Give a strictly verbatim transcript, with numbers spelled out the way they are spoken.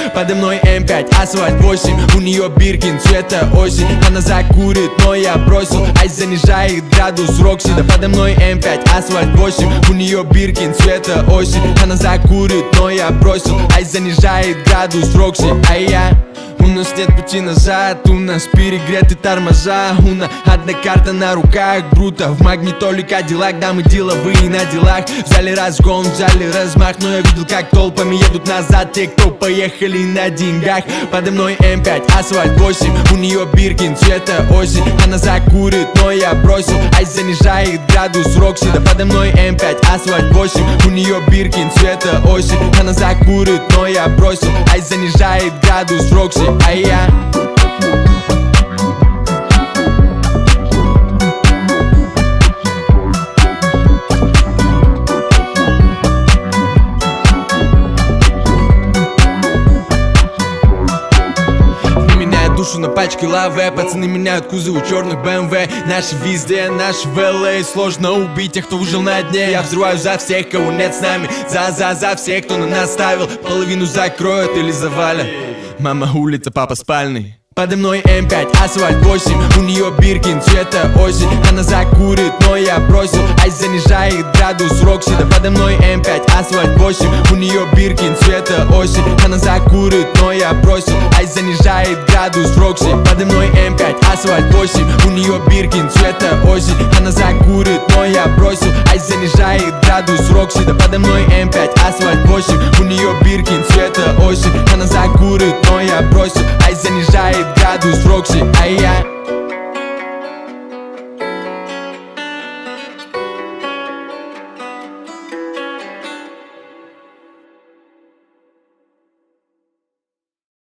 подо мной эм пять, асфальт восемь. У нее Биркин, цвета осень. Она закурит, но я бросил. Айс занижает градус Рокси. Да подо мной эм пять, асфальт восемь. У нее Биркин, цвета осень. Она закурит, но я бросил. Айс занижает градус Рокси. А я... У нас нет пути назад, у нас перегреты тормоза. У нас одна карта на руках, бруто. В магнитоле Кадиллак, да мы деловые на делах. В зале разгон, в зале размах. Но я видел, как толпами едут назад те, кто поехали на деньгах. Подо мной эм пять, асфальт восемь. У нее Биркин, цвета осень. Она закурит, но я бросил. Айс занижает градус Рокси. Да подо мной эм пять, асфальт восемь. У нее Биркин, цвета осень. Она закурит, но я бросил. Айс занижает градус Рокси. А я... Душу на пачке лаве, пацаны меняют кузовы черных бэ эм вэ. Наши везде, наши в эл эй. Сложно убить тех, кто выжил на дне. Я взрываю за всех, кого нет с нами. За-за-за всех, кто на нас ставил. Половину закроют или завалят. Мама улица, папа спальный. Подо мной эм пять, асфальт восемь. У нее Биркин, цвета осень. Она закурит, но я бросил. Айс занижает градус Рокси. Да подо мной эм пять, асфальт восемь. У нее Биркин, цвета осень. Она закурит, но я бросил. Айс занижает градус Рокси. Подо мной эм пять, асфальт восемь. У нее Биркин, цвета осень. Она закурит, но я бросил. Айс занижает градус Рокси. Да подо мной эм пять, асфальт восемь. У нее Биркин, цвета осень. Она закурит, но я бросил. Айс занижает градус Рокси. А я...